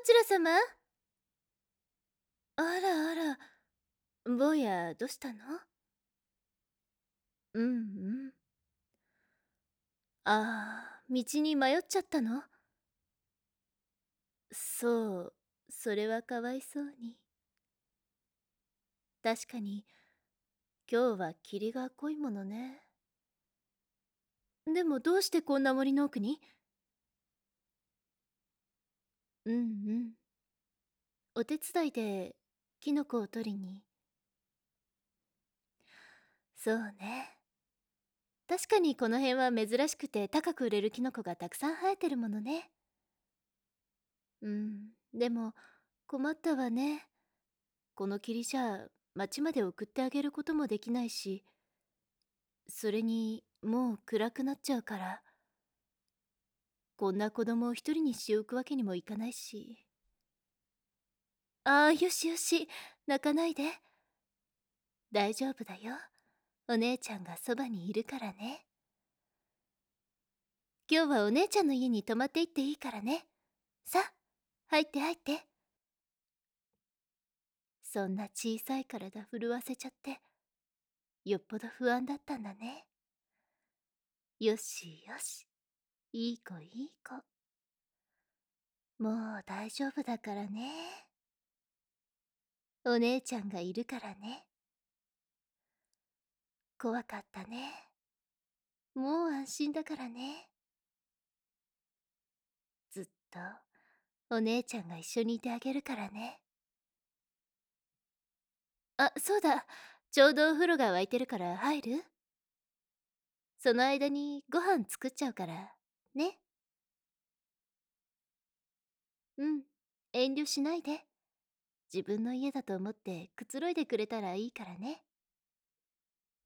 ちら様？あらあら、坊やどうしたの？うんうん。ああ、道に迷っちゃったの？そう、それはかわいそうに。確かに、今日は霧が濃いものね。でもどうしてこんな森の奥に？うんうん。お手伝いで、キノコを取りに。そうね。確かにこの辺は珍しくて高く売れるキノコがたくさん生えてるものね。うん、でも困ったわね。この霧じゃ町まで送ってあげることもできないし、それにもう暗くなっちゃうから、こんな子供を一人にしておくわけにもいかないし。ああ、よしよし、泣かないで。大丈夫だよ。お姉ちゃんがそばにいるからね。今日はお姉ちゃんの家に泊まっていっていいからね。さあ、入って入って。そんな小さい体震わせちゃって、よっぽど不安だったんだね。よしよし。いい子いい子。もう大丈夫だからね。お姉ちゃんがいるからね。怖かったね。もう安心だからね。ずっとお姉ちゃんが一緒にいてあげるからね。あ、そうだ。ちょうどお風呂が沸いてるから入る？その間にご飯作っちゃうから。ね。うん。遠慮しないで。自分の家だと思ってくつろいでくれたらいいからね。